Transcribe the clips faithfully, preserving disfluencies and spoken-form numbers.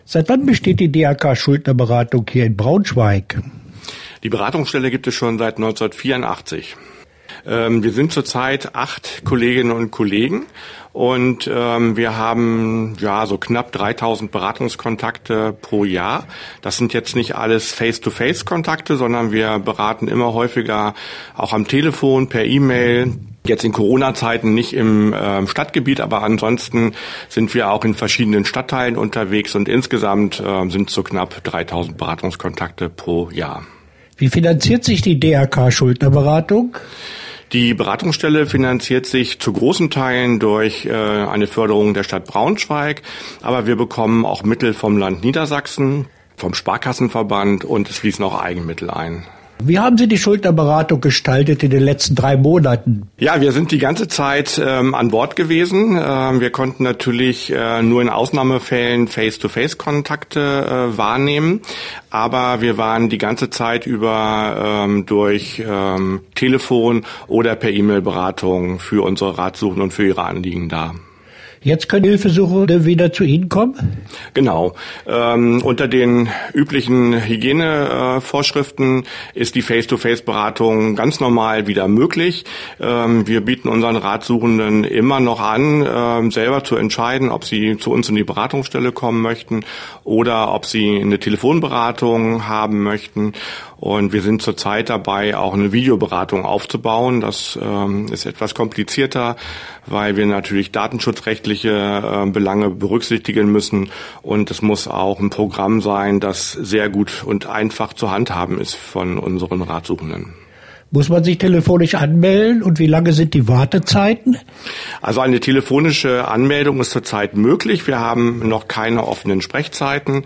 Seit wann besteht die D R K Schuldnerberatung hier in Braunschweig? Die Beratungsstelle gibt es schon seit neunzehnhundertvierundachtzig. Ähm, wir sind zurzeit acht Kolleginnen und Kollegen und ähm, wir haben ja so knapp dreitausend Beratungskontakte pro Jahr. Das sind jetzt nicht alles Face-to-Face-Kontakte, sondern wir beraten immer häufiger auch am Telefon, per E-Mail. Jetzt in Corona-Zeiten nicht im äh, Stadtgebiet, aber ansonsten sind wir auch in verschiedenen Stadtteilen unterwegs und insgesamt äh, sind es so knapp dreitausend Beratungskontakte pro Jahr. Wie finanziert sich die D R K Schuldnerberatung? Die Beratungsstelle finanziert sich zu großen Teilen durch äh, eine Förderung der Stadt Braunschweig, aber wir bekommen auch Mittel vom Land Niedersachsen, vom Sparkassenverband und es fließen auch Eigenmittel ein. Wie haben Sie die Schuldnerberatung gestaltet in den letzten drei Monaten? Ja, wir sind die ganze Zeit ähm, an Bord gewesen. Ähm, wir konnten natürlich äh, nur in Ausnahmefällen Face-to-Face-Kontakte äh, wahrnehmen, aber wir waren die ganze Zeit über ähm, durch ähm, Telefon oder per E-Mail-Beratung für unsere Ratsuchenden und für ihre Anliegen da. Jetzt können Hilfesuchende wieder zu Ihnen kommen? Genau. Ähm, unter den üblichen Hygienevorschriften äh, ist die Face-to-Face-Beratung ganz normal wieder möglich. Ähm, wir bieten unseren Ratsuchenden immer noch an, äh, selber zu entscheiden, ob sie zu uns in die Beratungsstelle kommen möchten oder ob sie eine Telefonberatung haben möchten. Und wir sind zurzeit dabei, auch eine Videoberatung aufzubauen. Das ähm, ist etwas komplizierter, weil wir natürlich datenschutzrechtliche äh, Belange berücksichtigen müssen. Und es muss auch ein Programm sein, das sehr gut und einfach zu handhaben ist von unseren Ratsuchenden. Muss man sich telefonisch anmelden und wie lange sind die Wartezeiten? Also eine telefonische Anmeldung ist zurzeit möglich. Wir haben noch keine offenen Sprechzeiten.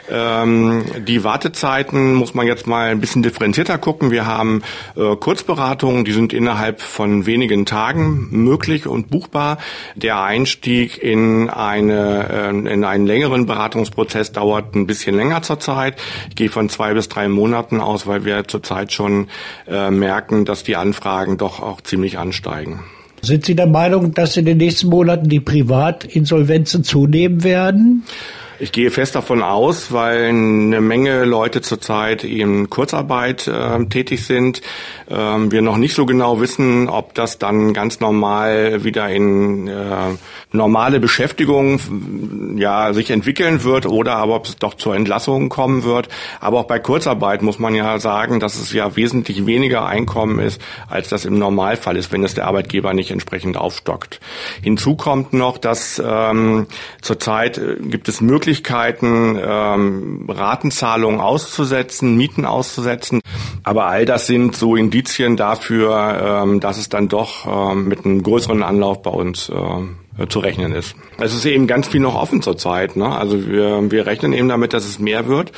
Ähm, die Wartezeiten muss man jetzt mal ein bisschen differenzierter gucken. Wir haben äh, Kurzberatungen, die sind innerhalb von wenigen Tagen möglich und buchbar. Der Einstieg in eine äh, in einen längeren Beratungsprozess dauert ein bisschen länger zurzeit. Ich gehe von zwei bis drei Monaten aus, weil wir zurzeit schon äh, merken, dass die Anfragen doch auch ziemlich ansteigen. Sind Sie der Meinung, dass in den nächsten Monaten die Privatinsolvenzen zunehmen werden? Ich gehe fest davon aus, weil eine Menge Leute zurzeit in Kurzarbeit äh, tätig sind. Ähm, wir noch nicht so genau wissen, ob das dann ganz normal wieder in äh, normale Beschäftigung ja sich entwickeln wird oder aber ob es doch zur Entlassung kommen wird. Aber auch bei Kurzarbeit muss man ja sagen, dass es ja wesentlich weniger Einkommen ist, als das im Normalfall ist, wenn es der Arbeitgeber nicht entsprechend aufstockt. Hinzu kommt noch, dass ähm, zurzeit äh, gibt es Möglichkeiten, Möglichkeiten, ähm, Ratenzahlungen auszusetzen, Mieten auszusetzen. Aber all das sind so Indizien dafür, ähm, dass es dann doch ähm, mit einem größeren Anlauf bei uns äh, zu rechnen ist. Es ist eben ganz viel noch offen zurzeit, ne? Also wir, wir rechnen eben damit, dass es mehr wird.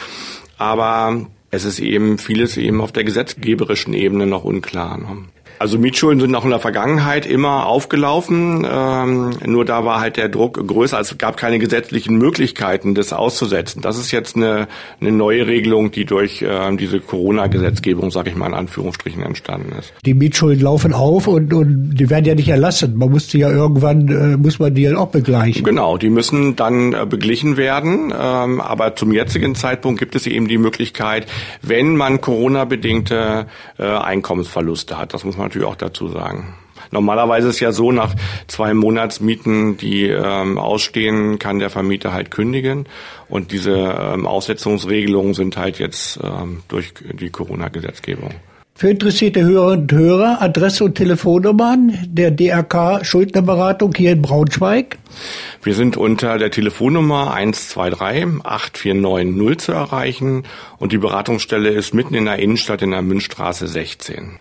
Aber es ist eben vieles eben auf der gesetzgeberischen Ebene noch unklar, ne? Also Mietschulden sind auch in der Vergangenheit immer aufgelaufen, ähm, nur da war halt der Druck größer, also es gab keine gesetzlichen Möglichkeiten, das auszusetzen. Das ist jetzt eine, eine neue Regelung, die durch äh, diese Corona-Gesetzgebung, sage ich mal in Anführungsstrichen, entstanden ist. Die Mietschulden laufen auf und, und die werden ja nicht erlassen. Man muss die ja irgendwann, äh, muss man die ja auch begleichen. Genau, die müssen dann äh, beglichen werden, ähm, aber zum jetzigen Zeitpunkt gibt es eben die Möglichkeit, wenn man Corona-bedingte äh, Einkommensverluste hat, das muss man natürlich auch dazu sagen. Normalerweise ist es ja so, nach zwei Monatsmieten, die ähm, ausstehen, kann der Vermieter halt kündigen. Und diese ähm, Aussetzungsregelungen sind halt jetzt ähm, durch die Corona-Gesetzgebung. Für interessierte Hörerinnen und Hörer, Adresse und Telefonnummern der D R K Schuldnerberatung hier in Braunschweig? Wir sind unter der Telefonnummer eins zwei drei acht vier neun null zu erreichen und die Beratungsstelle ist mitten in der Innenstadt in der Münchstraße sechzehn.